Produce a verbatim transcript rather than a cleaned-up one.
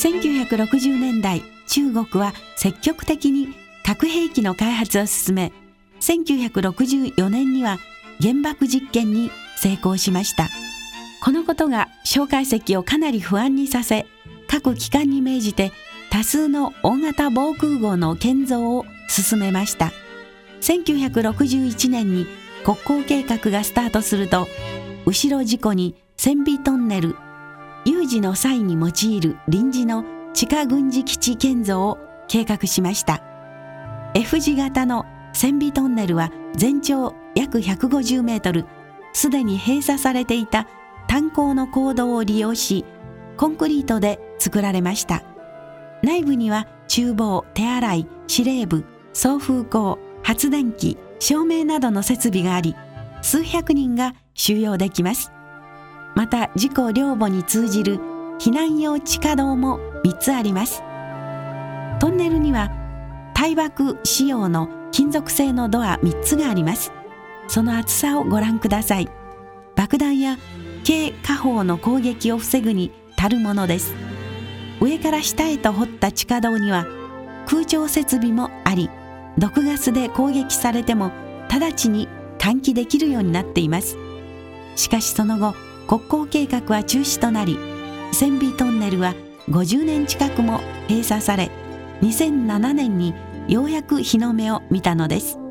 せんきゅうひゃくろくじゅうねんだい、中国は積極的に核兵器の開発を進め、せんきゅうひゃくろくじゅうよねんには原爆実験に成功しました。このことが蒋介石をかなり不安にさせ、各機関に命じて多数の大型防空壕の建造を進めました。せんきゅうひゃくろくじゅういちねんに国交計画がスタートすると、後ろ事故に戦備トンネル、有事の際に用いる臨時の地下軍事基地建造を計画しました。F 字型の戦備トンネルは全長約ひゃくごじゅうメートル、すでに閉鎖されていた炭鉱の坑道を利用し、コンクリートで作られました。内部には厨房、手洗い、司令部、送風口、発電機、照明などの設備があり、数百人が収容できます。また自己両母に通じる避難用地下道もみっつあります。トンネルには対爆仕様の金属製のドアみっつがあります。その厚さをご覧ください。爆弾や軽火砲の攻撃を防ぐに足るものです。上から下へと掘った地下道には空調設備もあり、毒ガスで攻撃されても直ちに換気できるようになっています。しかしその後、国交計画は中止となり、戦備トンネルはごじゅうねん近くも閉鎖され、にせんななねんにようやく日の目を見たのです。